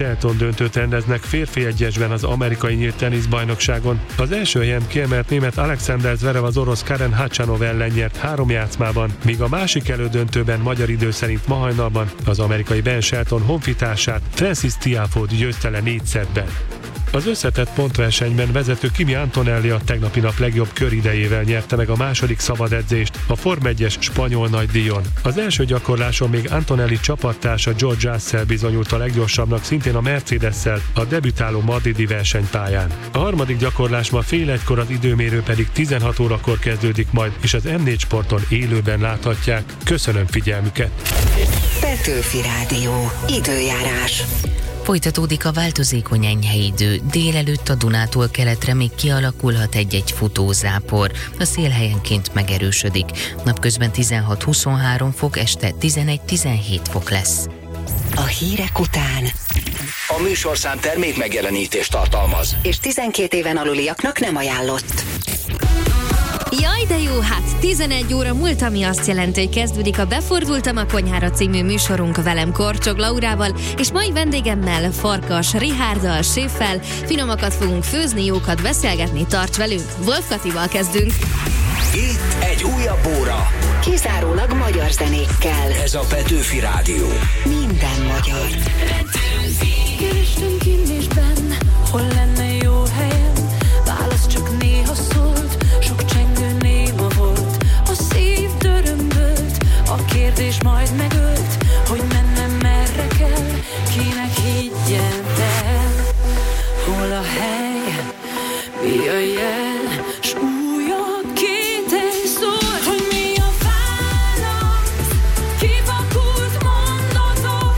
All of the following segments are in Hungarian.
Shelton döntőt rendeznek férfi egyesben az amerikai nyílt teniszbajnokságon. Az első helyen kiemelt német Alexander Zverev az orosz Karen Khachanov ellen nyert 3 játszmában, míg a másik elődöntőben magyar idő szerint ma hajnalban az amerikai Ben Shelton honfitársát Francis Tiafoe győzte le 4 szettben. Az összetett pontversenyben vezető Kimi Antonelli a tegnapi nap legjobb köridejével nyerte meg a második szabadedzést a Form 1-es spanyol nagydíjon. Az első gyakorláson még Antonelli csapattársa George Russell bizonyult a leggyorsabbnak szintén a Mercedes-szel a debütáló madridi versenypályán. A harmadik gyakorlás ma fél 1-kor, az időmérő pedig 16 órakor kezdődik majd, és az M4 Sporton élőben láthatják. Köszönöm figyelmüket! Petőfi Rádió. Időjárás. Folytatódik a változékony enyhe idő. Délelőtt a Dunától keletre még kialakulhat egy-egy futózápor. A szél helyenként megerősödik. Napközben 16-23 fok, este 11-17 fok lesz. A hírek után A műsorszám termék megjelenítést tartalmaz, és 12 éven aluliaknak nem ajánlott. Jaj, de jó, hát 11 óra múlt, ami azt jelenti, hogy kezdődik a Befordultam a konyhára című műsorunk velem, Korcsog Laurával, és mai vendégemmel, Farkas Richárddal, séffel. Finomakat fogunk főzni, jókat beszélgetni, tarts velünk. Wolf Katival kezdünk. itt egy újabb óra. Kizárólag magyar zenékkel. Ez a Petőfi Rádió. Minden magyar. Kerestünk indésben, hol lenne jó helyen. Válasz csak néha szólt, sok csengő néma volt. A szív dörömbölt, a kérdés majd megölt, hogy mennem merre kell, kinek higgyen el. Hol a hely, mi a jel, s újabb kételj szólt, hogy mi a válasz, kivakult mondatok,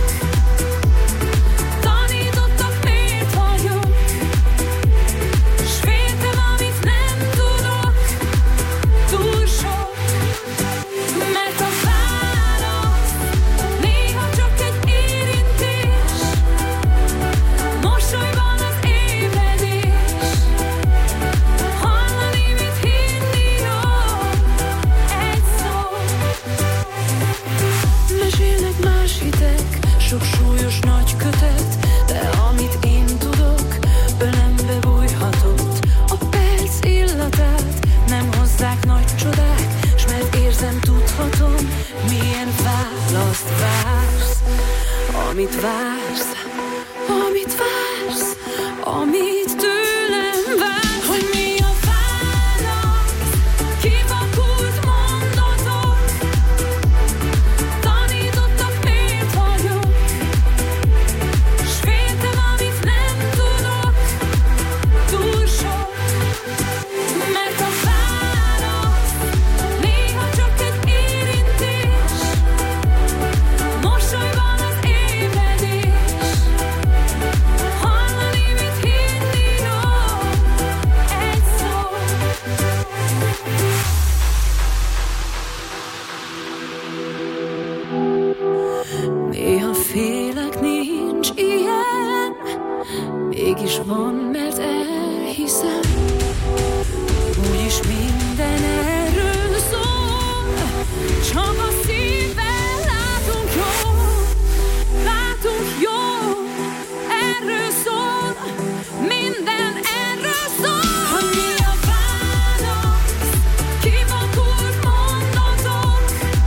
tanítottak miért vagyok, s féltem, amit nem tudok, túl sok, mert a válasz néha csak egy érintés, mosolyban az ébredés, hallani, mit hinni jobb, egy szó. Mesélnek más hitek, sok súlyos nagy kötet, de amit én tudok, ölembe bújhatott. A perc illatát nem hozzák nagy csodák, s mert érzem, tudhatom, milyen választ vársz. Amit vársz, amit vársz, amit tőlem vársz, hogy mi a válasz, kivakult mondatok, tanítottak miért vagyok, s féltem, amit nem tudok, túl sok, mert a válasz néha csak egy érintés, mosolyban az ébredés, hallani, mit hinni jobb, egy szó. Néha félek, nincs ilyen, mégis van, mert elhiszem, úgyis minden erről szól, csak a szívvel látunk jó, erről szól, minden erről szól, hogy mi a válasz, kivakult mondatok,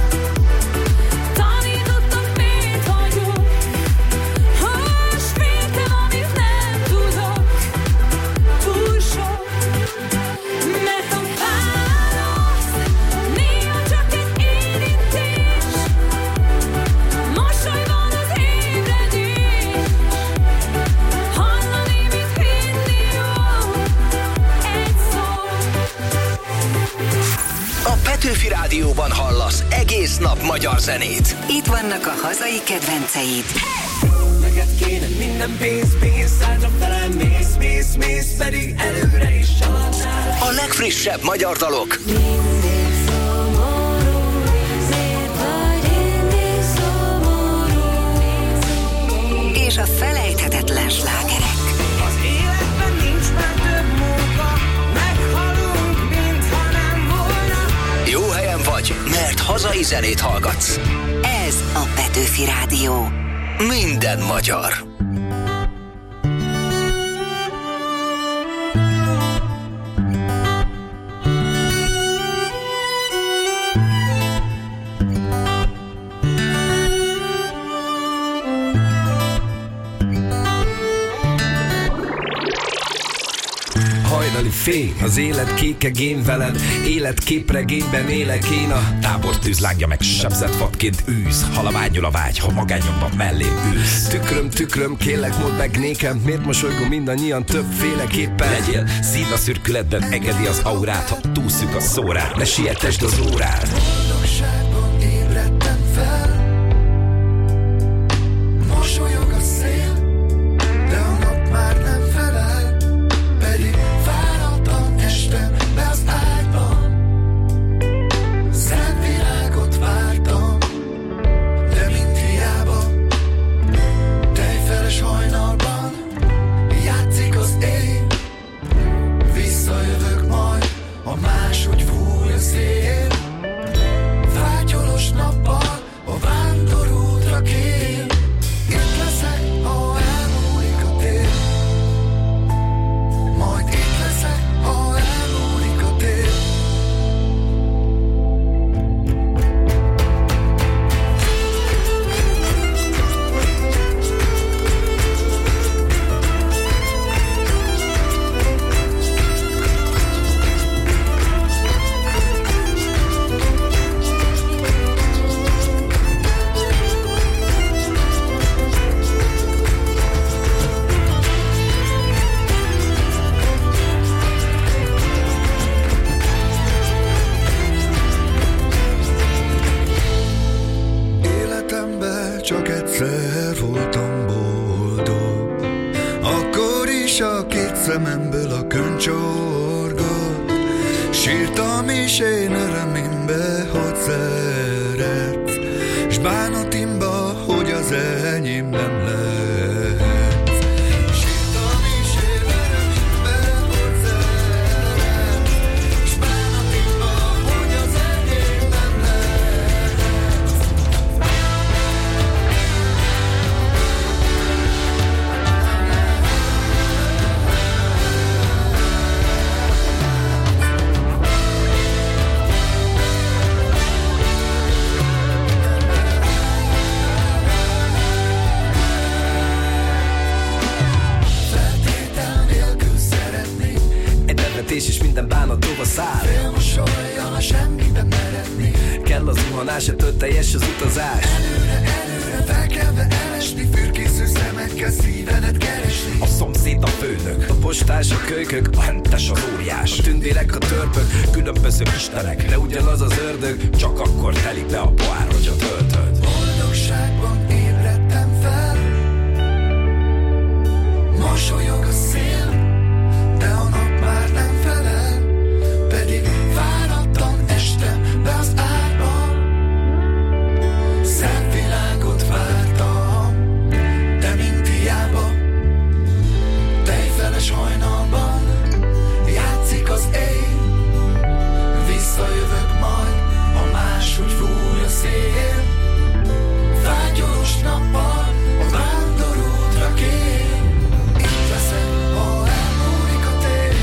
tanítottak miért vagyok, s féltem, amit nem tudok, túl sok, mert a válasz néha csak egy érintés, mosolyban az ébredés, hallani, mit hinni jobb, egy szó. A Petőfi Rádióban hallasz egész nap magyar zenét. Itt vannak a hazai kedvenceid. Neked kéne minden pénz, szárnyra felem, mész, pedig előre is családnál. A legfrissebb magyar dalok, Mindig szomorú, miért vagy mindig szomorú? És a felejthetetlen slágerek. Az életben nincs már több munka, meghalunk, mintha nem volna. jó helyen vagy, mert hazai zenét hallgatsz. Ez a Petőfi Rádió. Minden magyar. hajnali fény, az élet kékegén veled, életképregényben élek én. A tábortűz lángja meg sebzett vadként űz, halományul a vágy, ha magányomban mellém ülsz. Tükröm, kérlek mondd meg nékem, miért mosolygunk mindannyian többféleképpen? Legyél szív a szürkületben, engedi az aurát, ha túlszűk a szórád, ne sietesd az órát. Boldogságban ébredtem fel, mosolyog a szél, de a nap már nem felel, pedig fáradtan estem be az ágyban. Szent virágot vártam, de mind hiába. Tejfeles hajnalban játszik az éj, visszajövök majd, ha máshogy fúj a szél. Fátyolos nappal a vándorútra kér, itt leszek, ha elmúlik a tél. Majd itt leszek, ha elmúlik a tél. Életemben csak egyszer voltam boldog, akkor is a két szememből a könyv csorgott. Sírtam is én örömimbe, hogy szeretsz, s bánatimba, hogy az enyém nem lehetsz. Sírtam is én örömimbe, hogy szeretsz, s bánatimba, hogy az enyém nem lehetsz. És minden bánatóba száll. Félmosoljan a semmiben meredni. Kell az zuhanás, ettől teljes az utazás. Előre felkelve elesni, fürkésző szemekkel szívedet keresni. A szomszéd a főnök, a postás a kölykök, a hentes az óriás, a tündérek a törpök, különböző istenek, de ugyanaz az ördög, csak akkor telik be a pohár, hogy a töltöd. Boldogságban ébredtem fel, mosolyog a szél, de a nap már nem felel, pedig fáradtan estem be az ágyba. Szent világot vártam, de mind hiába. Tejfeles hajnalban játszik az éj, visszajövök majd, ha máshogy fúj a szél. Fátyolos nappal a vándorútra kér, itt leszek, ha elmúlik a tél.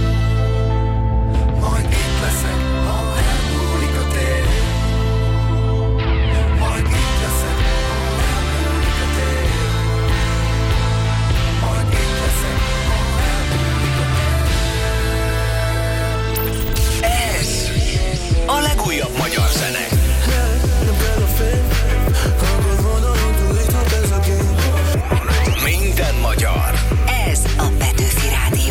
Majd itt leszek, ha elmúlik a tél. Majd itt leszek, ha elmúlik a tél. Majd itt leszek, ha elmúlik a tél. Ez a legújabb magyar zene. Minden magyar. Ez a Petőfi Rádió.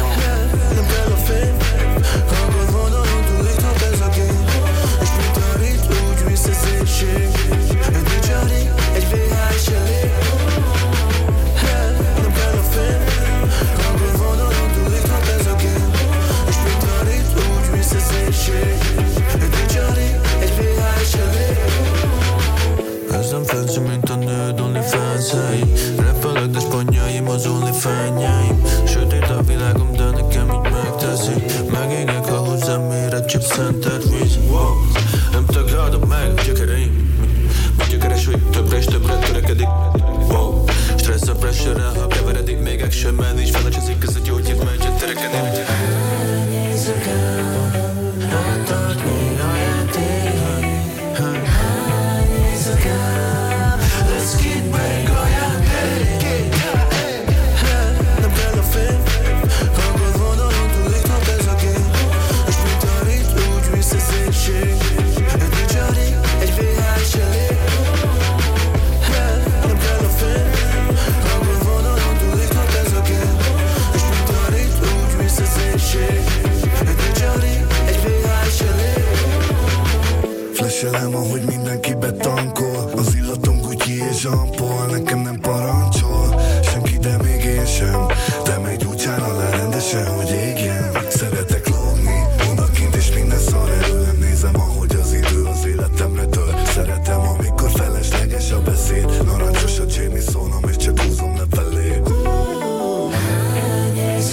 Ez nem fancy, mint a nőd OnlyFans-eim. Repelek, de spanyaim az OnlyFans-jaim. Sötét a világom, de nekem így megteszi. Megégek, ha hozzám ér egy chip center víz. Nem tagadom meg a gyökereim. Vagy gyökeres vagy többre és többre törekedik. Stressz a pressure-rel, ha keveredik. Még action-mel is felecsezik, ez a gyógyít megy a terekedni. Elnézzük el, átadni a játékot. Elnézzük el, let's get back a játék. Nem kell a fém, akkor vonalon túl itt, ha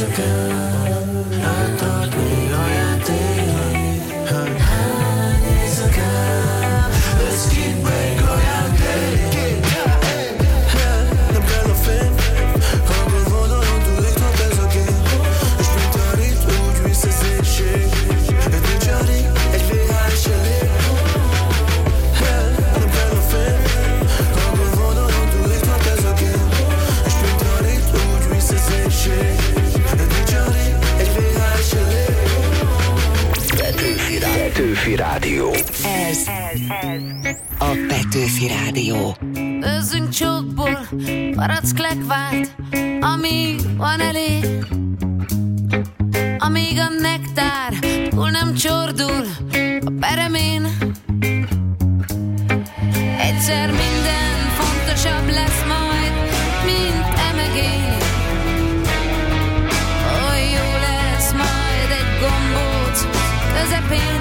éjszakán áttart néha játékai. Hány éjszakán lesz kint még a játék. Nem kell a fény, akkor vonalon túl itt volt ez a gép. És mint a rit, úgy visz az éjség. Egy nincs a rit, egy VHS elég. Nem kell a fény, akkor vonalon túl itt volt ez a gép. És mint a rit, úgy visz az éjség. Egy nincs a rit, egy VHS elég. Petőfi Rádió. Ez a Petőfi Rádió. Őzzünk csókból, barack lekvárt, amíg van elég. Amíg a nektár túl nem csordul a peremén. Egyszer minden fontosabb lesz majd, mint emegén. Oly jó lesz majd egy gombóc közepén.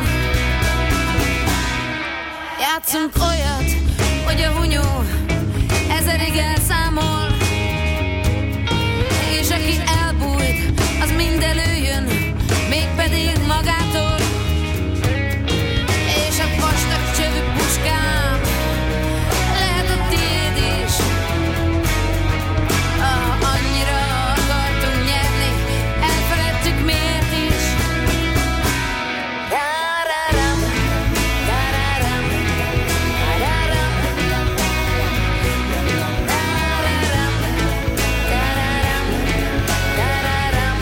Játszunk olyat, hogy a hunyó ezerig elszámol. És aki elbújt, az mind előjön, mégpedig magától. És a vastag csövű puskám lehet a tiéd is. Annyira akartunk nyerni, elfeledtük miért is. Tararam, tararam, tararam, tararam, tararam,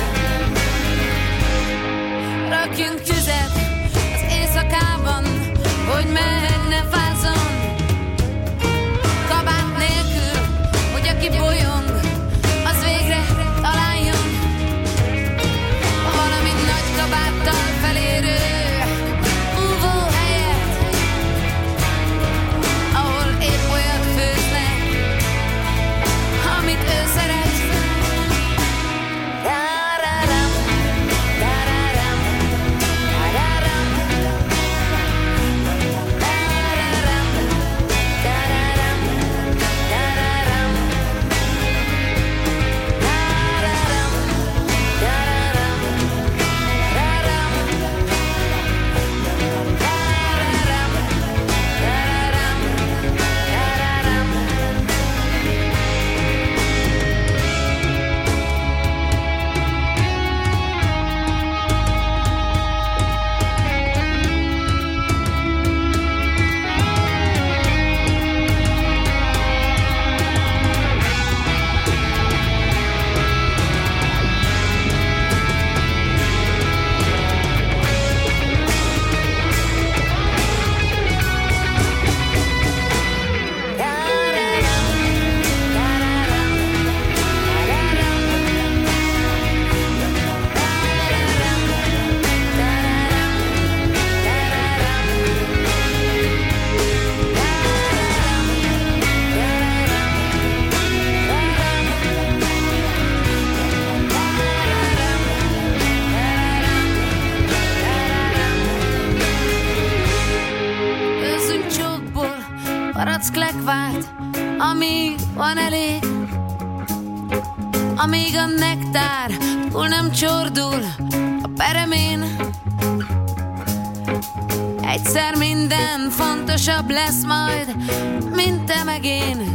tararam. Rakjunk tüzet az éjszakában, hogy meg ne fázzon. Kabát nélkül, hogy aki bolyong, az végre találjon valami nagy kabáttal felérő úvó helyet, ahol épp olyat főznek, amit ő szeret. Tararam, tararam, tararam, tararam, tararam, tararam, Őzzünk csókból, barack lekvárt, amíg van elég. Amíg a nektár túl nem csordul a peremén. Egyszer minden fontosabb lesz majd, mint te meg én.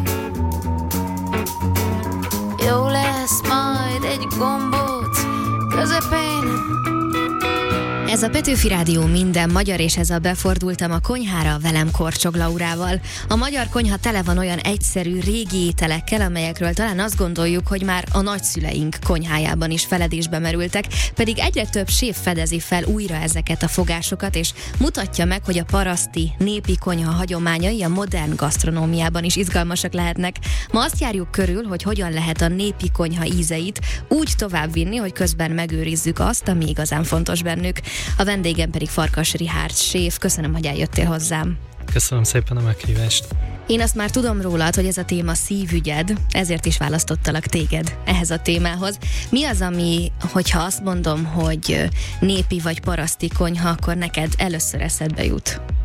Jó lesz majd egy gombóc közepén. Ez a Petőfi Rádió minden magyar, és ez a Befordultam a konyhára velem Korcsog Laurával. A magyar konyha tele van olyan egyszerű, régi ételekkel, amelyekről talán azt gondoljuk, hogy már a nagyszüleink konyhájában is feledésbe merültek, pedig egyre több séf fedezi fel újra ezeket a fogásokat, és mutatja meg, hogy a paraszti népi konyha hagyományai a modern gasztronómiában is izgalmasak lehetnek. Ma azt járjuk körül, hogy hogyan lehet a népi konyha ízeit úgy továbbvinni, hogy közben megőrizzük azt, ami igazán fontos bennük. A vendégem pedig Farkas Richárd séf. Köszönöm, hogy eljöttél hozzám. Köszönöm szépen a meghívást. Én azt már tudom rólad, hogy ez a téma szívügyed, ezért is választottalak téged ehhez a témához. Mi az, ami, hogyha azt mondom, hogy népi vagy paraszti konyha, akkor neked először eszedbe jut?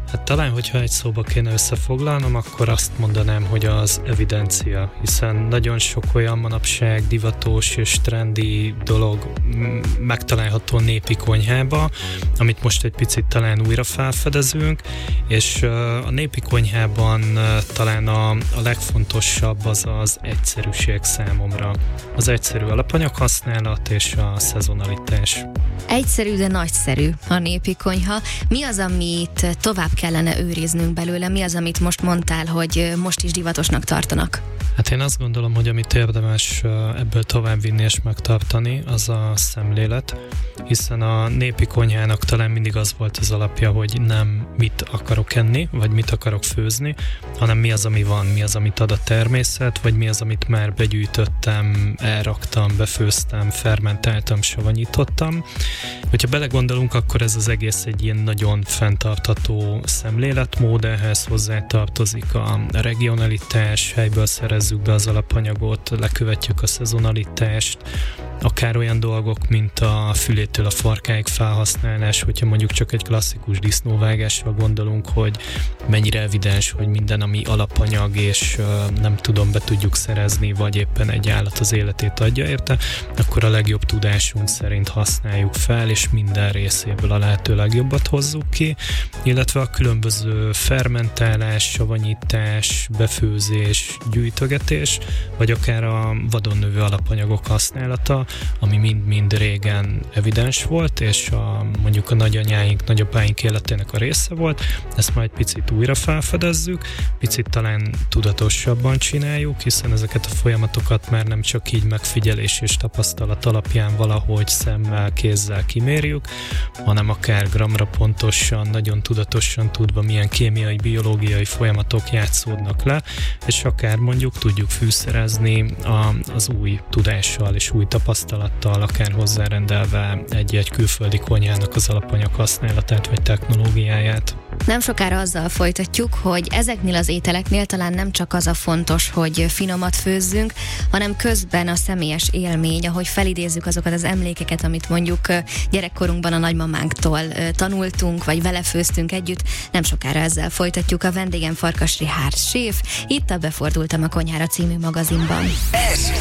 Hát talán, hogyha egy szóba kéne összefoglalnom, akkor azt mondanám, hogy az evidencia, hiszen nagyon sok olyan manapság divatos és trendi dolog megtalálható a népi konyhába, amit most egy picit talán újra felfedezünk, és a népi konyhában talán a legfontosabb az az egyszerűség számomra. Az egyszerű alapanyaghasználat és a szezonalitás. Egyszerű, de nagyszerű a népi konyha. Mi az, amit tovább kellene őriznünk belőle? Mi az, amit most mondtál, hogy most is divatosnak tartanak? Hát én azt gondolom, hogy amit érdemes ebből továbbvinni és megtartani, az a szemlélet, hiszen a népi konyhának talán mindig az volt az alapja, hogy nem mit akarok enni, vagy mit akarok főzni, hanem mi az, ami van, mi az, amit ad a természet, vagy mi az, amit már begyűjtöttem, elraktam, befőztem, fermentáltam, savanyítottam. Hogyha belegondolunk, akkor ez az egész egy ilyen nagyon fenntartható szemléletmód, ehhez hozzátartozik a regionalitás, helyből szerezzük be az alapanyagot, lekövetjük a szezonalitást, akár olyan dolgok, mint a fülétől a farkáig felhasználás, hogyha mondjuk csak egy klasszikus disznóvágásra gondolunk, hogy mennyire evidens, hogy minden, ami alapanyag, és nem tudom, be tudjuk szerezni, vagy éppen egy állat az életét adja érte, akkor a legjobb tudásunk szerint használjuk fel, és minden részéből a lehető legjobbat hozzuk ki, illetve a különböző fermentálás, savanyítás, befőzés, gyűjtögetés, vagy akár a vadon növő alapanyagok használata, ami mind-mind régen evidens volt, és mondjuk a nagyanyáink, nagyapáink életének a része volt, ezt majd picit újra felfedezzük, picit talán tudatosabban csináljuk, hiszen ezeket a folyamatokat már nem csak így megfigyelés és tapasztalat alapján valahogy szemmel, kézzel kimérjük, hanem akár gramra pontosan, nagyon tudatosan tudva, milyen kémiai, biológiai folyamatok játszódnak le, és akár mondjuk tudjuk fűszerezni az új tudással és új tapasztalattal, akár hozzárendelve egy külföldi konyhának az alapanyag használatát vagy technológiáját. Nem sokára azzal folytatjuk, hogy ezeknél az ételeknél talán nem csak az a fontos, hogy finomat főzzünk, hanem közben a személyes élmény, ahogy felidézzük azokat az emlékeket, amit mondjuk gyerekkorunkban a nagymamánktól tanultunk, vagy vele főztünk együtt. Nem sokára ezzel folytatjuk. A vendégem Farkas Richárd séf, itt a Befordultam a konyhára című magazinban. Ez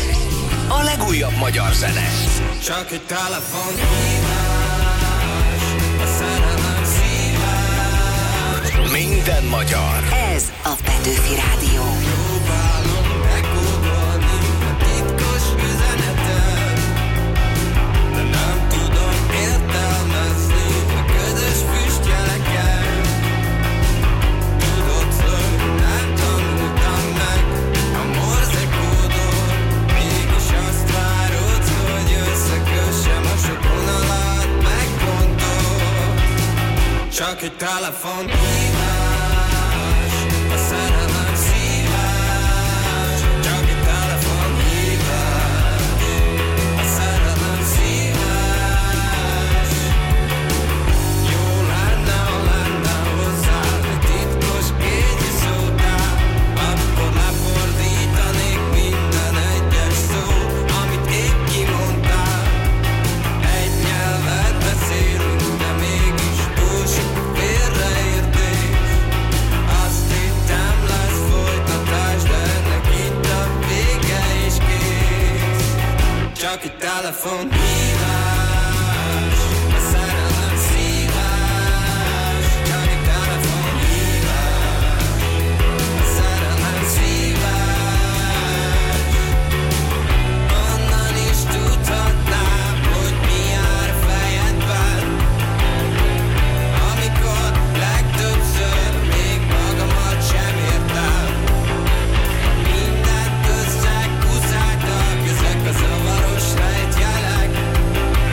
a legújabb magyar zene. Csak egy telefonhívás, a szerelem szívás. Minden magyar. Ez a Petőfi Rádió. Próbálom bekódolni a titkos üzenetet, de nem tudom értelmezni a közös füstjeleket. Tudod, hogy nem tanultam meg a morzekódot, mégis azt várod, hogy összekössem a sok vonalat megpontol. Csak egy telefonhívás, a szerelem szívás. Csak egy telefonhívás, a szerelem szívás. Jó lenne, ha lenne hozzá egy titkos kényi szótár, akkor lefordítanék minden egyes szó, amit épp kimondtál. Egy nyelvet beszélünk, de mégis túl sok félreértés. Azt hittem, lesz folytatás, de ennek itt a vége is kész. Csak egy telefonhívás, a szerelem szívás. Csak egy telefonhívás, a szerelem szívás. Onnan is tudhatnám, hogy mi jár fejedben, amikor legtöbbször még magamat sem értem. Mindent összekuszáltak ezek a zavaros rejtjelek.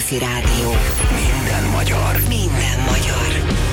Petőfi Rádió. Minden magyar. Minden magyar.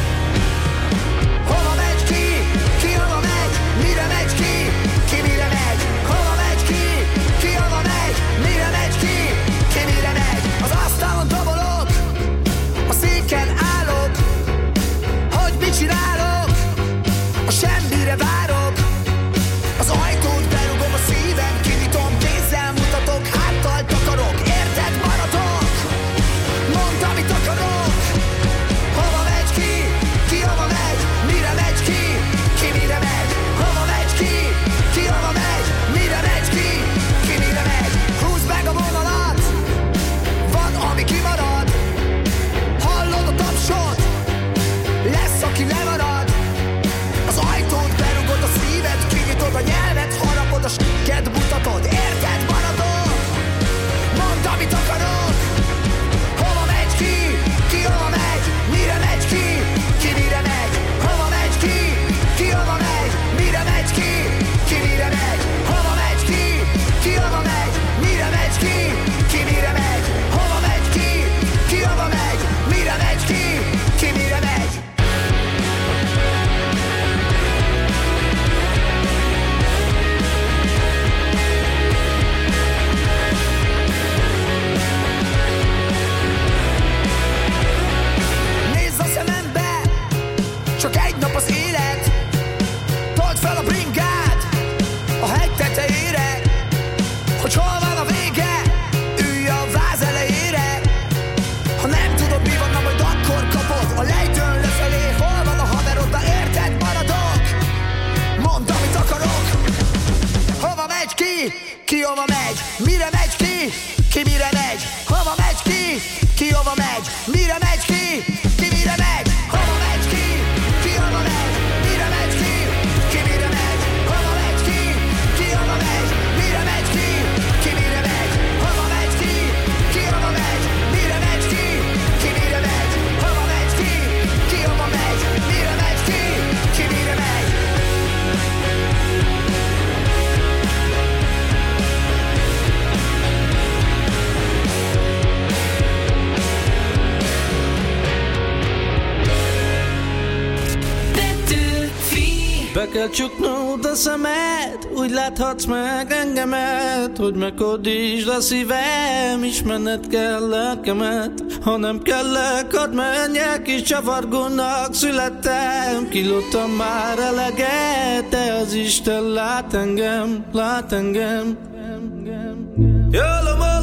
Hova megy ki? Ki hova megy? Mire megy ki? Ki mire megy? Hova megy ki? Ki hova megy? Mire megy ki? Ki mire megy? Az asztalon dobolok, a széken állok, hogy mit csinálok? A semmire várok, az ajtót berugom, a szívem kinyitom, kézzel mutatok, háttal takarok, érted, maradok? Mondd, amit akarok. Hova megy ki? Ki hova megy? Mire megy ki? Ki mire megy? Hova megy ki? Ki hova megy? Mire megy ki? Ki mire megy? Húzd meg a vonalat, van, ami kimarad. Hallod a tapsot? Lesz, aki lemarad. Az ajtót berugod, a szíved kinyitod, a nyelvet harapod, a s***et mutatod. Érted, maradok? Mondd, amit akarok. Hova megy ki? Ki hova megy? Mire megy ki? Ki mire megy? Hova megy ki? Ki hova megy? Mire megy ki? Ki mire megy? Hova megy ki? Ki hova megy? Mire megy ki? Ki mire megy? Hova megy ki? Ki hova megy? Mire megy ki? Ki mire megy? Nézz a szemembe, csak egy nap az élet. Told fel a bringád a hegy tetejére, hogy hol van a vége, ülj a váz elejére. Ha nem tudod, mi van, na majd akkor kapod a lejtőn lefelé. Hol van a haverod, de érted, maradok? Mondd, amit akarok. Hova megy ki? Ki hova megy? Mire megy ki? Ki mire megy? Hova megy ki? Ki hova megy? Mire megy ki? Ki mire megy? Hova megy ki? Ki hova megy? Mire megy ki? Ki mire megy? Hova megy ki? Ki hova megy? Mire megy ki? Ki mire megy? Hova megy ki? Ki hova megy? Mire megy ki? Ki mire megy? Hova megy ki? Ki hova megy? Mire megy ki? Ki mire megy? Be kell csuknod a szemed, úgy láthatsz meg engemet, hogy meghódítsd a szívem, ismerned kell lelkemet. Ha nem kellek, hadd menjek, kis csavargónak születtem. Kilódtam már eleget, de az Isten lát engem, lát engem. Jöllöm,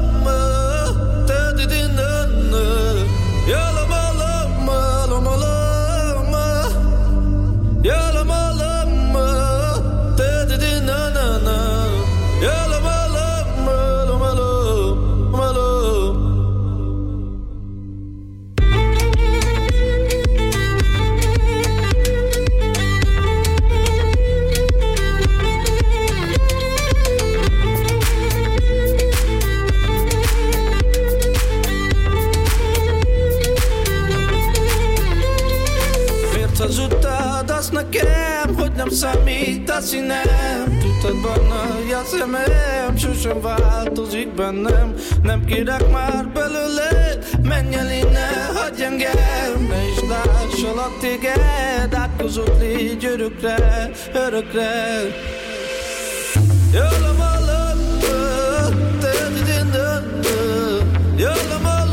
hazudtad azt nekem, hogy nem számít a színem. Tudtad barna a szemem, sosem változik bennem. Nem kérek már belőled, menj el innen, hagyj engem. Ne is lássalak téged, átkozott légy örökre, örökre. Jöllöm a lömbö, jöllöm a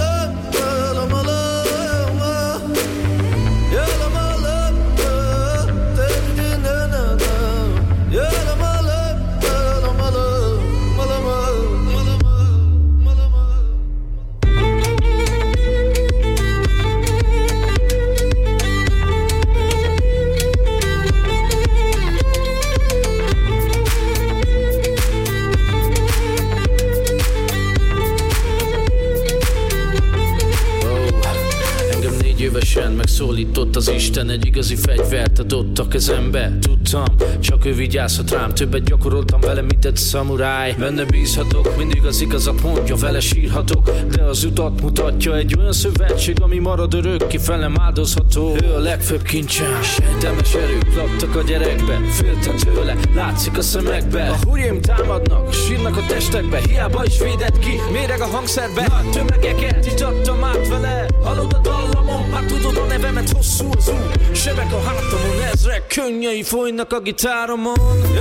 szólított az Isten, egy igazi fegyvert adott a kezembe. Tudtam, csak ő vigyázhat rám, többet gyakoroltam vele, mint egy szamuráj. Benne bízhatok, mindig az igazat mondja, vele sírhatok, de az utat mutatja. Egy olyan szövetség, ami marad örökké, felem áldozható. Ő a legfőbb kincsem, sejtelmes erők laktak a gyerekbe, féltek tőle, látszik a szemekbe. A hurjaim támadnak, sírnak a testekbe, hiába is védett ki, méreg a hangszerbe. Nagy tömegeket itattam át vele, hallod a dallamon, már tudod a nevemet, hosszú az út, sebek a hátamon, ezrek könnyei folynak a gitáromon.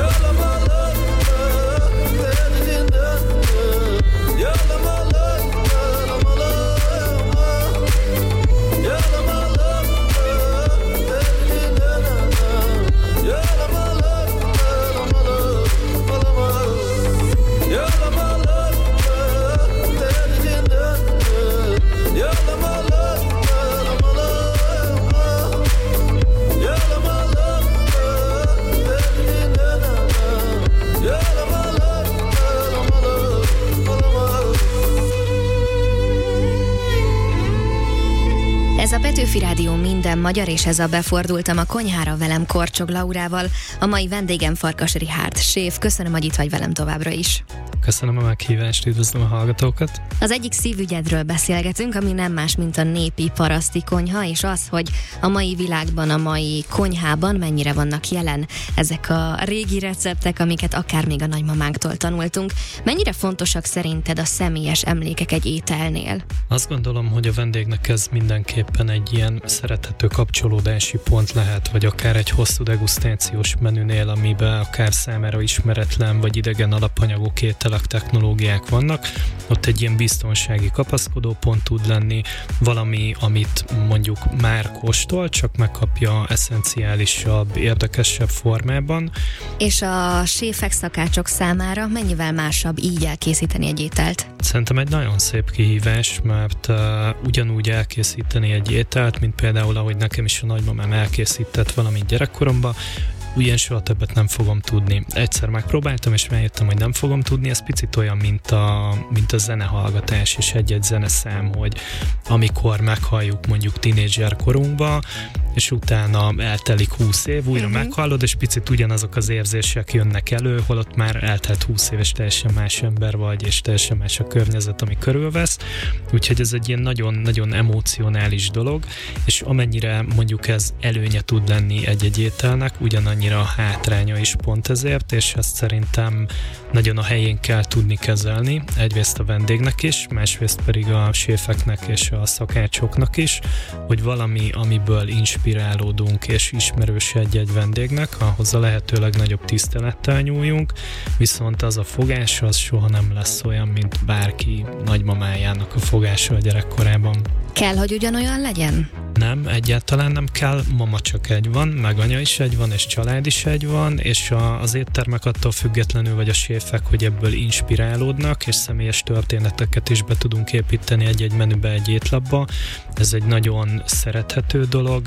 Ez a Petőfi Rádió minden magyar, és ez a Befordultam a konyhára velem Korcsog Laurával. A mai vendégem Farkas Richárd, séf. Köszönöm, hogy itt vagy velem továbbra is. Köszönöm a meghívást, üdvözlöm a hallgatókat. Az egyik szívügyedről beszélgetünk, ami nem más, mint a népi paraszti konyha, és az, hogy a mai világban, a mai konyhában mennyire vannak jelen ezek a régi receptek, amiket akár még a nagymamánktól tanultunk. Mennyire fontosak szerinted a személyes emlékek egy ételnél? Azt gondolom, hogy a vendégnek ez mindenképpen egy ilyen szerethető kapcsolódási pont lehet, vagy akár egy hosszú degustációs menünél, amiben akár számára ismeretlen vagy idegen alapanyagok, ételek, technológiák vannak, ott egy ilyen biztonsági kapaszkodó pont tud lenni, valami, amit mondjuk már kóstol, csak megkapja eszenciálisabb, érdekesebb formában. És a séfek, szakácsok számára mennyivel másabb így elkészíteni egy ételt? Szerintem egy nagyon szép kihívás, mert ugyanúgy elkészíteni egy ételt, mint például, ahogy nekem is a nagymamám elkészített valamit gyerekkoromban, ugyan soha többet nem fogom tudni. Egyszer megpróbáltam, és rájöttem, hogy nem fogom tudni. Ez picit olyan, mint a zenehallgatás és egy-egy zeneszám, hogy amikor meghalljuk mondjuk tínédzser korunkba, és utána eltelik 20 év, újra meghallod, és picit ugyanazok az érzések jönnek elő, holott már eltelt 20 év, és teljesen más ember vagy, és teljesen más a környezet, ami körülvesz. Úgyhogy ez egy ilyen nagyon-nagyon emocionális dolog, és amennyire mondjuk ez előnye tud lenni egy-egy ételnek, ugyanannyira hátránya is pont ezért, és ezt szerintem nagyon a helyén kell tudni kezelni, egyrészt a vendégnek is, másrészt pedig a séfeknek és a szakácsoknak is, hogy valami, amiből inspirálódunk és ismerős egy-egy vendégnek, ahhoz a lehető legnagyobb tisztelettel nyúljunk, viszont az a fogás az soha nem lesz olyan, mint bárki nagymamájának a fogása a gyerekkorában. Kell, hogy ugyanolyan legyen? Nem, egyáltalán nem kell, mama csak egy van, meg anya is egy van, és család is egy van, és az éttermek attól függetlenül, vagy a séfek, hogy ebből inspirálódnak, és személyes történeteket is be tudunk építeni egy-egy menübe, egy étlapba. Ez egy nagyon szerethető dolog,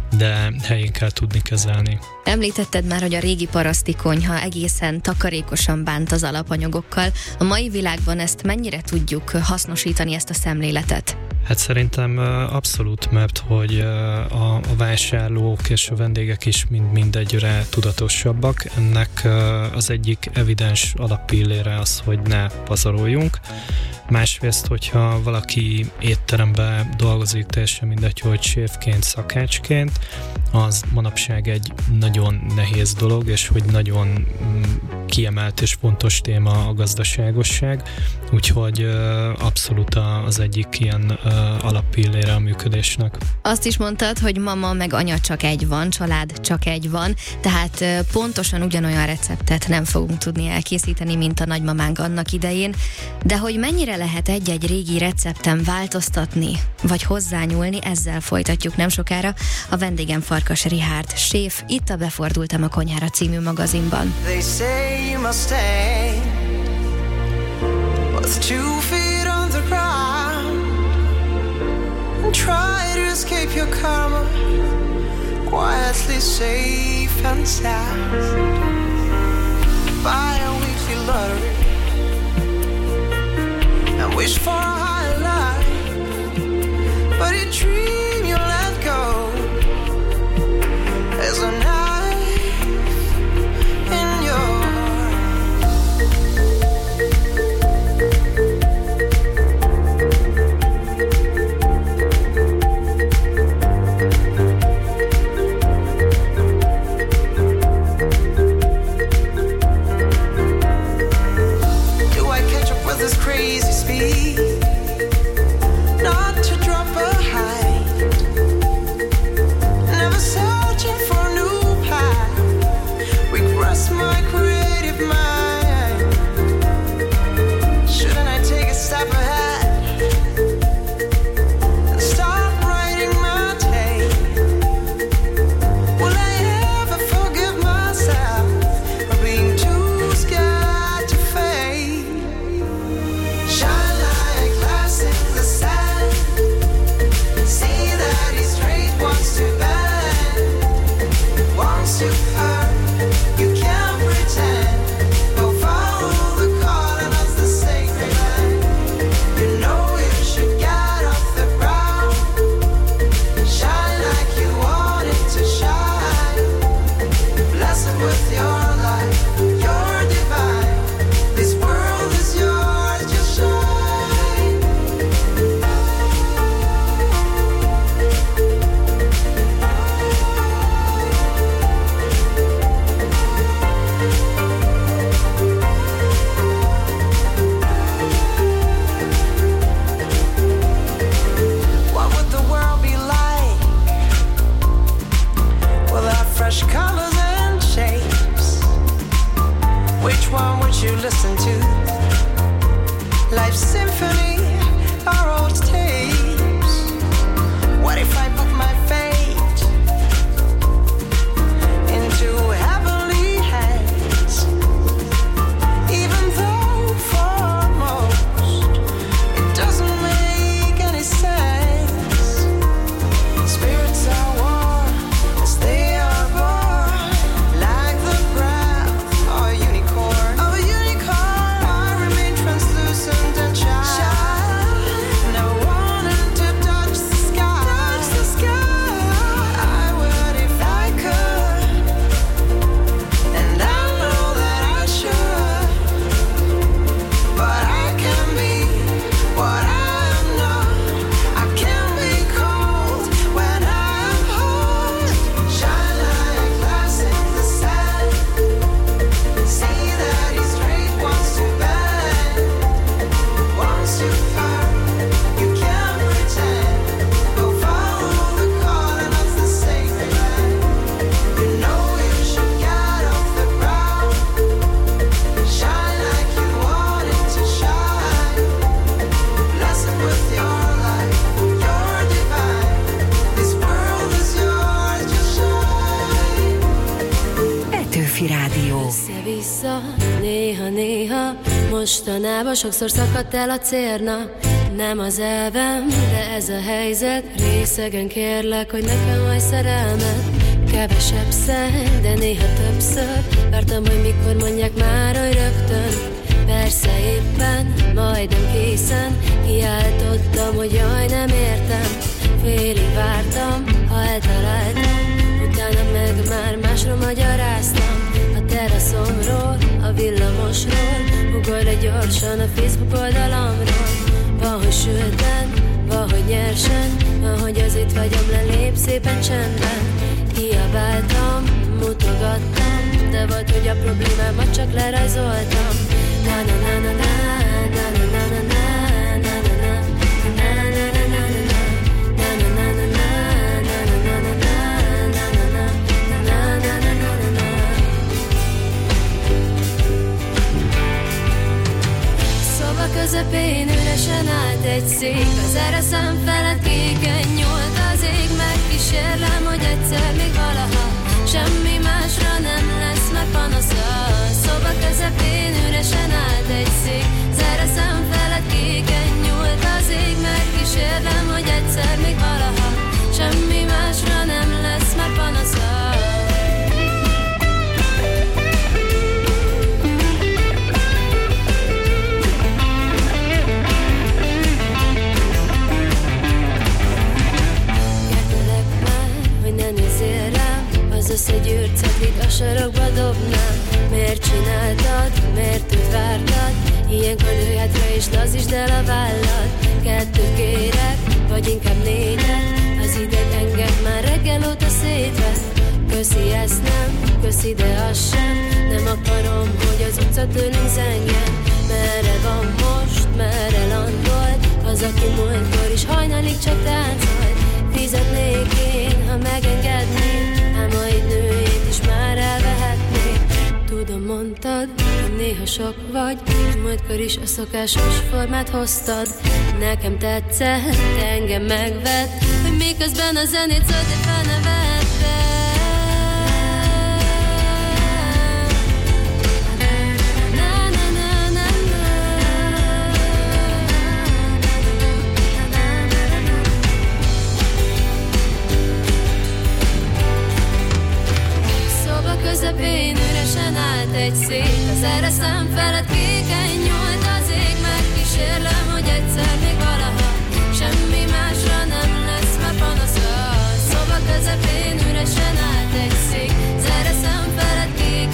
de helyén kell tudni kezelni. Említetted már, hogy a régi paraszti konyha egészen takarékosan bánt az alapanyagokkal. A mai világban ezt mennyire tudjuk hasznosítani, ezt a szemléletet? Hát szerintem abszolút, mert hogy a vásárlók és a vendégek is mind egyre tudatosabbak. Ennek az egyik evidens alappillére az, hogy ne pazaroljunk. Másrészt, hogyha valaki étteremben dolgozik, teljesen mindegy, hogy séfként, szakácsként, az manapság egy nagyon nehéz dolog, és hogy nagyon kiemelt és fontos téma a gazdaságosság, úgyhogy abszolút az egyik ilyen alappillére a működésnek. Azt is mondtad, hogy mama meg anya csak egy van, család csak egy van, tehát pontosan ugyanolyan receptet nem fogunk tudni elkészíteni, mint a nagymamánk annak idején, de hogy mennyire lehet egy-egy régi recepten változtatni, vagy hozzányúlni, ezzel folytatjuk nem sokára. A vendégem Farkas Richárd, séf, itt a Befordultam a konyhára című magazinban. They say you must stay with 2 feet on the ground and try to escape your karma, quietly safe and sound. Buy a weekly lottery and wish for a higher life, but a dream you let go with your life. You're divine. This world is yours, just shine. What would the world be like without fresh colors and shapes? Which one would you listen to? Life's symphony or old tapes? What if I put my fate into heavenly hands? Even though for most it doesn't make any sense. Spirits are warm as they are born, like the breath of a unicorn. I remain translucent and shine, never wanting to touch the sky. I would if I could, and I know that I should, but I can be what I am not. I can be cold when I am hot. Shine like glass in the sand. See that he's straight wants to bend. Once you turn, you can't pretend. Go follow the calling of the sacred land. You know you should get off the ground. Shine like you wanted to shine. Blessed with your life, you're divine. This world is yours, just shine. Petőfi Rádió. Össze-vissza, néha-néha, mostanában sokszor szakadt el a cérna. Nem az elvem, de ez a helyzet. Részegen kérlek, hogy nekem hajj szerelmet. Kevesebb szer, de néha többször. Vártam, hogy mikor mondják már, hogy rögtön. Persze éppen, majdnem készen. Kiáltottam, hogy jaj, nem értem. Félig vártam, ha eltaláltam. Utána meg már másról magyaráztam. A teraszomról, a villamosról. Ugorj le gyorsan a Facebook oldalamról. Van, hogy sülten, van, hogy nyersen. Van, hogy az itt vagyom, lelép szépen csendben. Kiabáltam, mutogattam, de volt, hogy a problémámat csak lerajzoltam. Na-na-na-na-na, na-na-na-na-na, na-na-na, na-na-na-na-na, na-na-na-na-na, na-na-na-na-na. Szoba közepén üresen állt egy szék. Az ereszem felett kéken nyúlt az ég. Megkísérlem, hogy egyszer még valaha semmi másra nem lesz meg panasza. Szoba közepén üresen állt egy szék. Az ereszem felett kéken nyúlt az ég. Megkísérlem, hogy egyszer még valaha semmi másra nem lesz meg panasza. Az összegyűrt cetlit a sarokba dobnám. Miért csináltad, miért őt vártad? Ilyenkor nőj hátra és lazítsd el a vállad. 2 kérek, vagy inkább 4-et. Az ideg engem már reggel óta szétvett. Köszi, ezt nem, köszi, de az sem. Nem akarom, hogy az utca tőlünk zengjen. Merre van most, merre landolt az, aki múltkor is hajnalig csak táncolt. Fizetnék én, ha megengednék, ám a idő is már elvehetnék. Tudom, mondtad, hogy néha sok vagy, múltkor is a szokásos formát hoztad. Nekem tetszett, de engem megvett, hogy miközben a zenét szólt, egy felnevetted. Közepén üresen állt egy szék. Az ereszem felett kéken nyúlt az ég. Megkísérlem, hogy egyszer még valaha semmi másra nem lesz már panasza. Szoba közepén üresen állt egy szék. Az ereszem felett kéken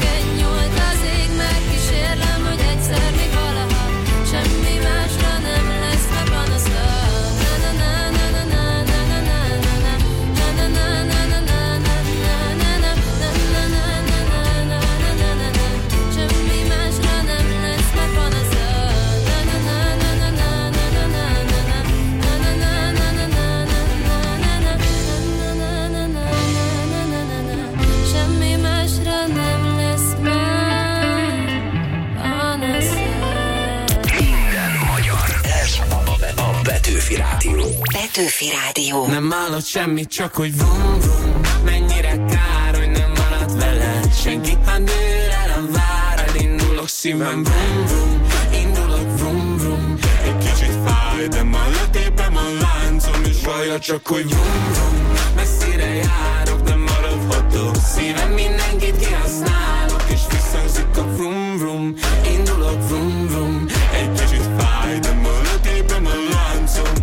Petőfi Rádió. Nem hallott semmit, csak hogy vum vum. Mennyire kár, hogy nem maradt veled senki. Ha dőlelem vár, elindulok szívem vum vum. Indulok vum vum. Egy kicsit fáj, de ma letépem a láncom, és vaja csak hogy vum vum. Messzire járok, de maradhatok. Szívem mindenkit kihasználok, és visszhangzik a vrum vrum. Indulok vrum vrum. Egy kicsit fáj, de ma letépem a láncom.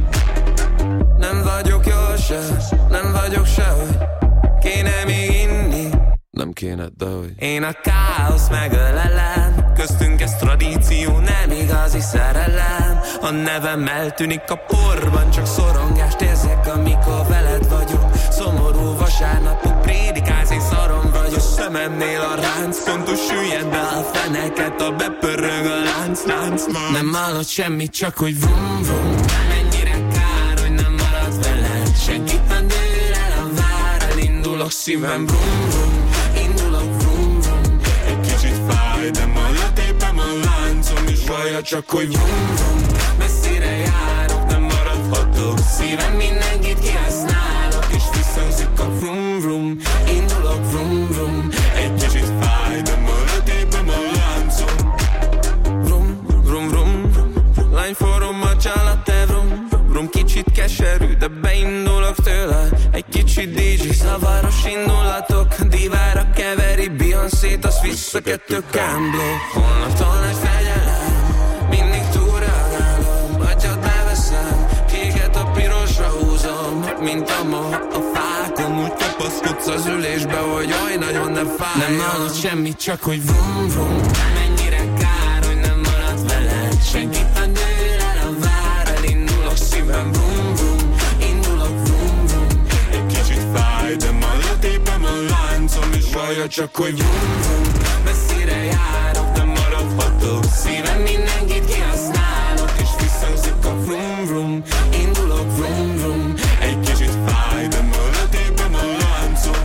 Nem vagyok jól se, nem vagyok sehogy. Kéne még inni, nem kéne, de hogy én a káosz megölelem. Köztünk ez tradíció, nem igazi szerelem. A nevem eltűnik a porban, csak szorongást érzek, amikor veled vagyok. Szomorú vasárnapok, prédikálsz, én szarom vagyok. Szememnél a ránc, fontos süllyed be a feneket, a bepörög a lánc. Nem hallott semmit, csak hogy vum vum. Mennyire kár, hogy nem maradt veled senki. Ha dőlelem vár, elindulok szívem vum vum. Indulok vum vum. Egy kicsit fáj, de ma letépem a láncom, és vaja csak hogy vum vum. Messzire járok, de maradhatok. Szívem mindenkit kihasználok, és visszhangzik a vrum vrum. Indulok vrum vrum. Egy kicsit fáj, de ma letépem a láncom. Vrum vrum vrum. Lány forrom a csalate vrum vrum. Kicsit keserű, de beindulok tőle. Egy kicsit DJ, zavaros indulatok. Divára keveri Beyoncé-t, azt vissza kettő kámbló. Holnaptól nagy fegyelem, mindig túlreagálom. Agyat beveszem, kéket a pirosra húzom. Mint a ma a fákon, úgy kapaszkodsz az ülésbe, hogy oly nagyon ne fájjon. Nem hallott semmit, csak hogy vum vum. Mennyire kár, hogy nem maradt veled senki. Ha dőlelem vár, elindulok szívem vum vum. Indulok vum vum. Egy kicsit fáj, de ma letépem a láncom, és vaja csak hogy vum vum. Messzire járok, de maradhatok. Szívem mindenkit kihasználok, és visszhangzik a vrum vrum. Indulok vrum vrum. Egy kicsit fáj, de ma letépem a láncom.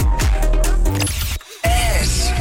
Ez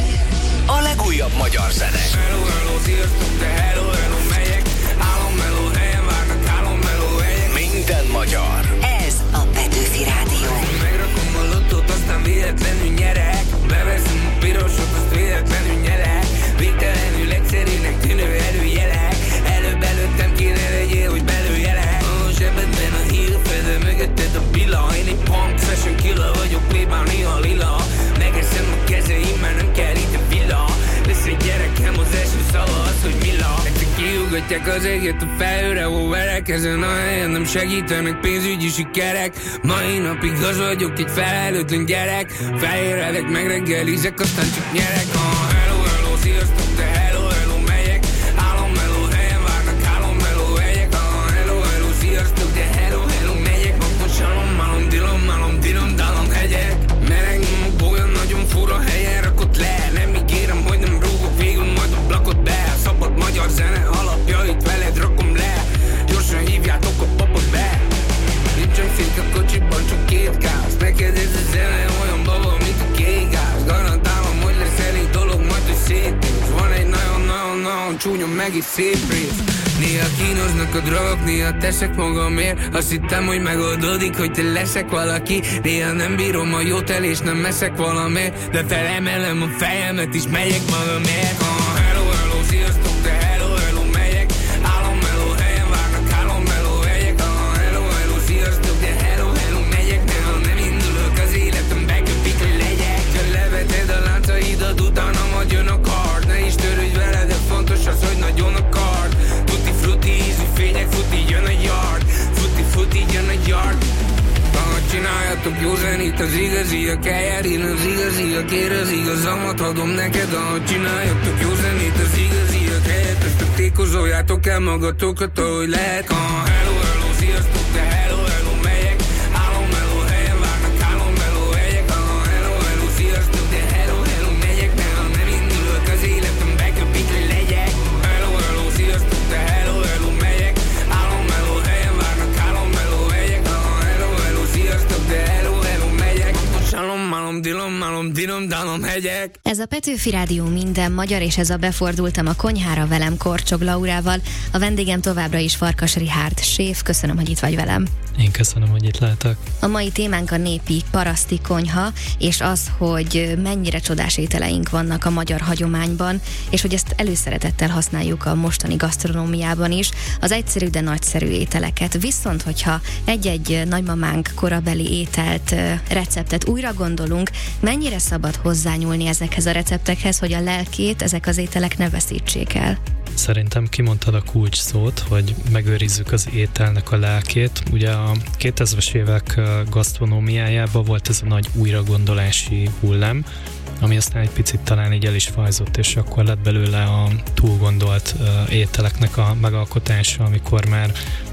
a legújabb magyar zene. Hello, hello, sziasztok, de hello, hello, megyek. Álom meló, helyen várnak, álom meló, helyek. Minden magyar. Ez a Petőfi Rádió. Megrakom a lottót, aztán véletlenül nyerek. Beveszem a pirosot, azt véletlenül nyerek. Végtelenül egyszerűnek tűnő előjelek. Előbb előttem kéne legyél, hogy belőjelek. A zsebedben a hírfedő, mögötted a pilla. Én egy punk fashion killer vagyok, plébán néha lila. Megeszem a kezeim, mert nem kell itt a villa. Lesz egy gyerekem, az első szava az, hogy milla. Nektek kiugatják az éget a fejőre, hol verek. Ezen a helyen nem segítenek pénzügyi sikerek. Mai napig az vagyok, egy felelőtlen gyerek. Felérelek, megreggelizek, aztán csak nyerek. Hello, hello, sziasztok, de hello, hello, megyek. Álom meló, helyen várnak, álom meló, helyek. Hello, hello, sziasztok, de hello, hello, megyek. Akkor salom, malom, dilom, dalom, hegyek. Merengem a bolyon, nagyon fura helyen rakott le. Nem ígérem, hogy nem rúgok végül majd a blakot be. Szabad magyar zene alapjait veled rakom le. Gyorsan hívjátok a papot be. Nincsen fék a kocsiban, csak két gáz. Neked ez a zene olyan baba, mint a kégáz. Garantálom, hogy lesz elég dolog, majd hogy szétnéz. Van egy nagyon csúnya meg is szép rész. Néha kínoznak a drogok, néha teszek magamért. Azt hittem, hogy megoldódik, hogy te leszek valaki. Néha nem bírom a jót el, és nem eszek valamért. De felemelem a fejemet, és megyek magamért. Hello, hello, sziasztok, de hello, hello, megyek. Álom meló, helyen várnak, álom meló, helyek. Hello, hello, sziasztok, de hello, hello, megyek. Néha nem indulok az életembe, köpik, hogy legyek. Ha leveted a láncaidat, utána majd jön a kard. Ne is törődj vele, de fontos az, hogy nagyon akard. Tutti frutti, ízű fények, futi, jön a yard. Futi, jön a yard. Csináljatok jó zenét, az igaziak eljár, én az igaziak ér, az igazamat adom neked. Csináljatok jó zenét, az igaziak helyett, ezt a tékozoljátok el magatokat, ahogy lehet. Hello, hello, sziasztok, de hello, hello, megyek. Álom meló, helyen várnak, álom meló, helyek. Hello, hello, sziasztok, de hello, hello, megyek. Néha nem indulok az életembe, köpik, hogy legyek. Hello, hello, sziasztok, de hello, hello, megyek. Álom meló, helyen várnak, álom meló, helyek. Hello, hello, sziasztok, de hello, hello, megyek. Salom, malom, dilom, dalom, hely. megyek. Ez a Petőfi Rádió minden magyar, és ez a Befordultam a konyhára velem Korcsog Laurával. A vendégem továbbra is Farkas Richárd séf. Köszönöm, hogy itt vagy velem. Én köszönöm, hogy itt lehetek. A mai témánk a népi paraszti konyha, és az, hogy mennyire csodás ételeink vannak a magyar hagyományban, és hogy ezt előszeretettel használjuk a mostani gasztronómiában is, az egyszerű, de nagyszerű ételeket. Viszont, hogyha egy-egy nagymamánk korabeli ételt, receptet újra gondolunk, mennyire szabad hozzányúlni ezekhez a receptekhez, hogy a lelkét ezek az ételek ne veszítsék el? Szerintem kimondtad a kulcs szót, hogy megőrizzük az ételnek a lelkét. Ugye a 2000-es évek gasztronómiájában volt ez a nagy újragondolási hullám, ami aztán egy picit talán így el is fajzott, és akkor lett belőle a túlgondolt ételeknek a megalkotása, amikor már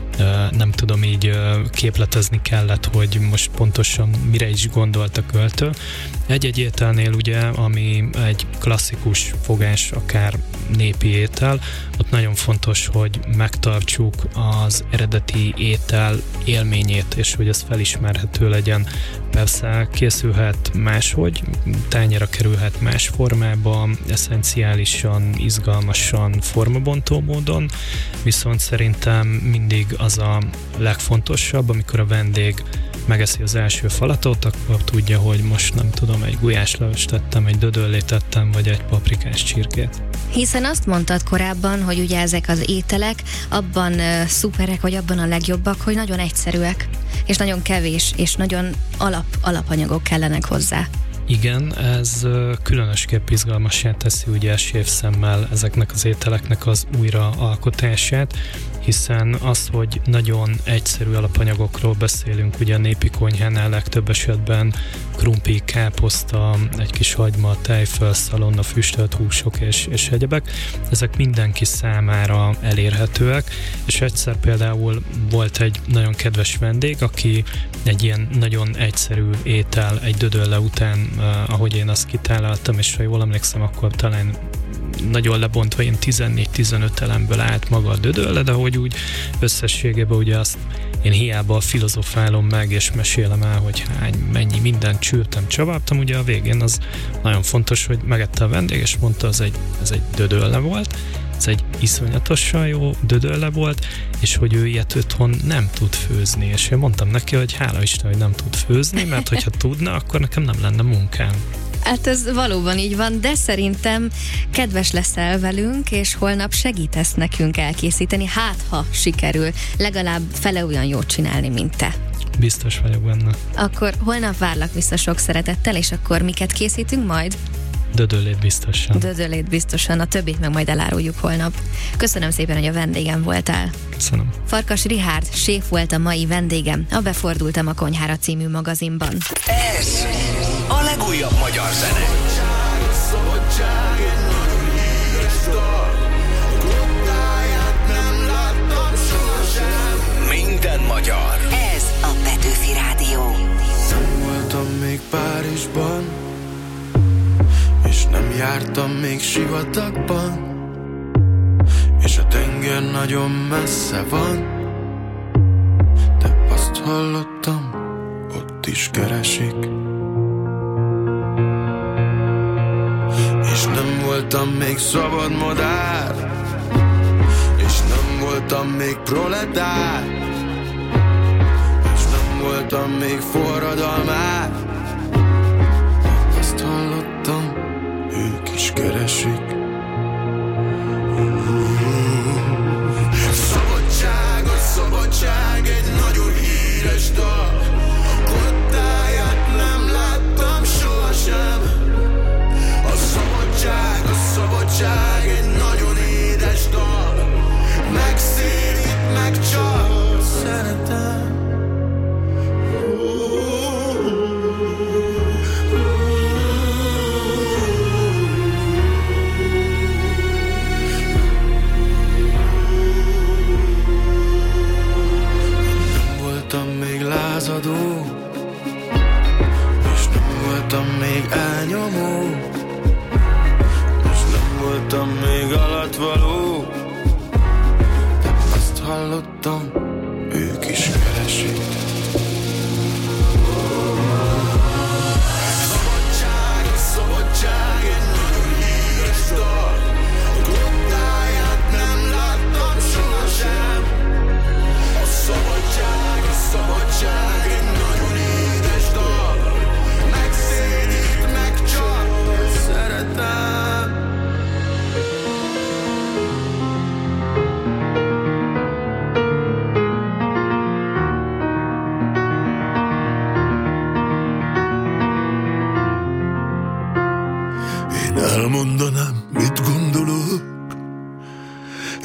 nem tudom, így képletezni kellett, hogy most pontosan mire is gondolt a költő. Egy-egy ételnél ugye, ami egy klasszikus fogás, akár népi étel, ott nagyon fontos, hogy megtartsuk az eredeti étel élményét, és hogy ez felismerhető legyen. Persze készülhet máshogy, tányérra kerülhet más formában, eszenciálisan, izgalmasan, formabontó módon, viszont szerintem mindig az a legfontosabb, amikor a vendég megeszi az első falatot, akkor tudja, hogy most nem tudom, egy gulyáslevest tettem, egy dödöllét tettem, vagy egy paprikás csirkét. Hiszen azt mondtad korábban, hogy ugye ezek az ételek abban szuperek, vagy abban a legjobbak, hogy nagyon egyszerűek, és nagyon kevés, és nagyon alapanyagok kellenek hozzá. Igen, ez különösképp izgalmassá teszi ugye séfszemmel ezeknek az ételeknek az újraalkotását, hiszen az, hogy nagyon egyszerű alapanyagokról beszélünk, ugye a népi konyhánál legtöbb esetben krumpli, káposzta, egy kis hagyma, tejföl, szalonna, füstölt húsok és egyebek, ezek mindenki számára elérhetőek, és egyszer például volt egy nagyon kedves vendég, aki egy ilyen nagyon egyszerű étel egy dödölle után, ahogy én azt kitálaltam, és ha jól emlékszem, akkor talán nagyon lebontva ilyen 14-15 elemből állt maga a dödölle, de hogy úgy összességében ugye azt én hiába filozofálom meg, és mesélem el, hogy mennyi mindent csültem, csavartam, ugye a végén az nagyon fontos, hogy megette a vendég, és mondta, ez egy dödölle volt, ez egy iszonyatosan jó dödölle volt, és hogy ő ilyet otthon nem tud főzni, és én mondtam neki, hogy hála Isten, hogy nem tud főzni, mert hogyha tudna, akkor nekem nem lenne munkám. Hát ez valóban így van, de szerintem kedves leszel velünk, és holnap segítesz nekünk elkészíteni, hát ha sikerül legalább fele olyan jót csinálni, mint te. Biztos vagyok benne. Akkor holnap várlak vissza sok szeretettel, és akkor miket készítünk majd? Dödöllét biztosan. Dödöllét biztosan, a többit meg majd eláruljuk holnap. Köszönöm szépen, hogy a vendégem voltál. Köszönöm. Farkas Richárd séf volt a mai vendégem a Befordultam a konyhára című magazinban. Ez a legújabb magyar zene. Minden magyar. Ez a Petőfi Rádió. Nem voltam még Párizsban, és nem jártam még sivatagban, és a tenger nagyon messze van, de azt hallottam, ott is keresik. És nem voltam még szabad madár, és nem voltam még proletár, és nem voltam még forradalmár, de azt hallottam, ők is keresik. Szabadság, a szabadság egy nagyon híres dal. A kottáját nem láttam sohasem. A szabadság egy nagyon édes dal. Megszívít, megcsal, szeretem. Lázadó, és nem voltam még elnyomó, és nem voltam még alattvaló, de azt hallottam, ők is keresik. Szabadság, szabadság.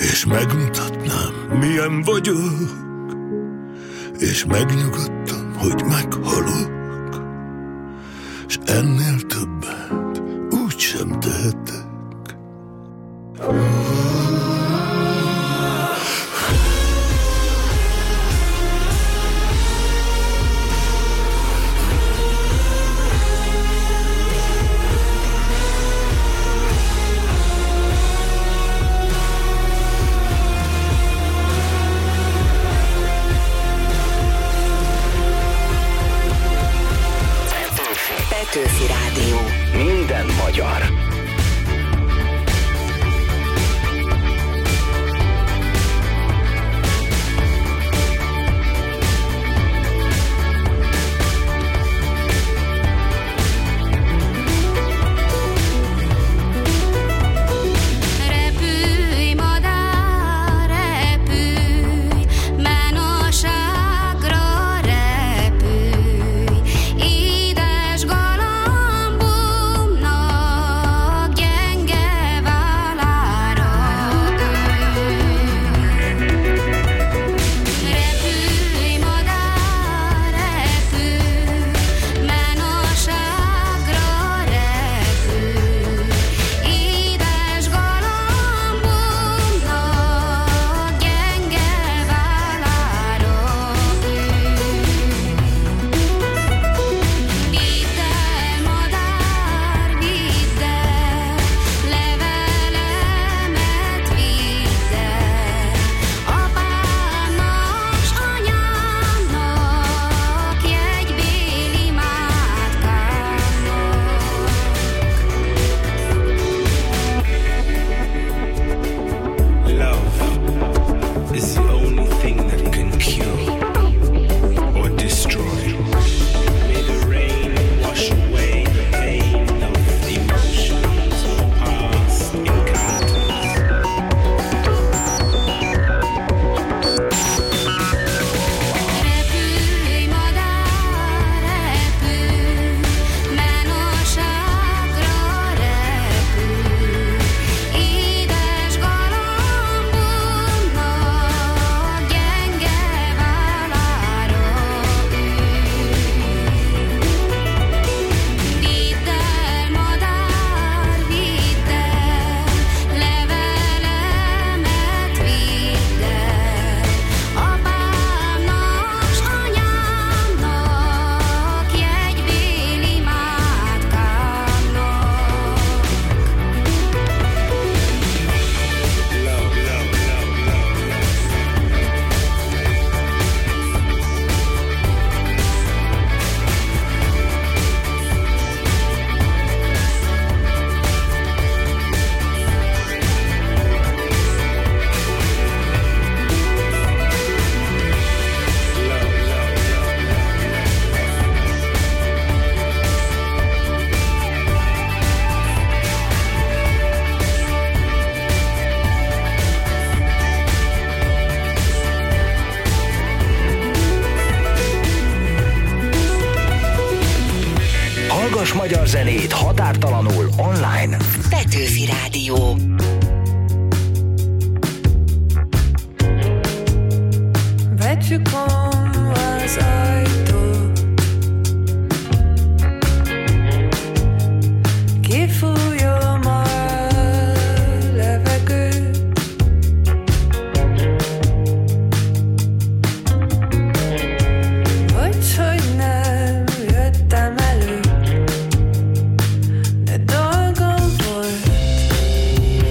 és megmutatnám, milyen vagyok, és megnyugodtam, hogy meghalok, és ennél többet úgysem tehetek. Petőfi Rádió. Minden magyar. Repülj, madár, repülj, menőságra repülj, édes galambomnak gyenge vállára repülj, madár, repülj, menőságra repülj, édes galambomnak gyenge vállára vidd el, madár, vidd el, levelemet vidd el, apámnak s anyámnak, jegybéli mátkámnak. Love is the only thing that can cure or destroy. May the rain wash away the pain of emotions of past encounters. Repülj, madár, repülj, menőságra repülj, édes galambomnak gyenge vállára vidd el, madár, vidd el, levelemet vidd el, apámnak s anyámnak, jegybéli mátkámnak. Hallgass magyar zenét határtalanul online. Petőfi Rádió. Becsukom az ajtót, kifújom a levegőt, hogy nem jöttem elő, de dolgom volt.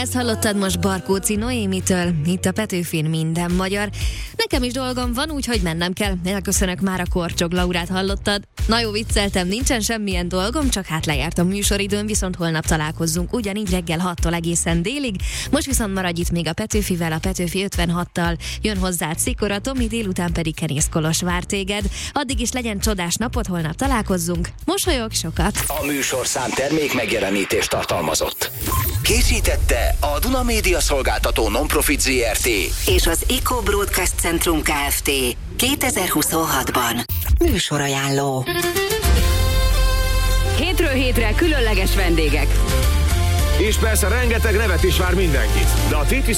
Ezt hallottad most Barkóci Noémitől, itt a Petőfin minden magyar. Nekem is dolgom van, úgyhogy mennem kell. Elköszönök, már a Korcsog Laurát hallottad. Na jó, vicceltem, nincsen semmilyen dolgom, csak hát lejárt a műsoridőn, viszont holnap találkozzunk ugyanígy reggel 6-tól egészen délig. Most viszont maradj itt még a Petőfivel, a Petőfi 56-tal. Jön hozzád Szikora Tomi, délután pedig Kerész Kolos vár téged. Addig is legyen csodás napot, holnap találkozzunk. Mosolyog sokat! A műsorszám termék megjelenítést tartalmazott. Készítette a Duna Média Szolgáltató Nonprofit Zrt. és az Eco Broadcast Centrum Kft. 2026-ban. Műsorajánló. Hétről hétre különleges vendégek. És persze rengeteg nevet is vár mindenkit. De a TT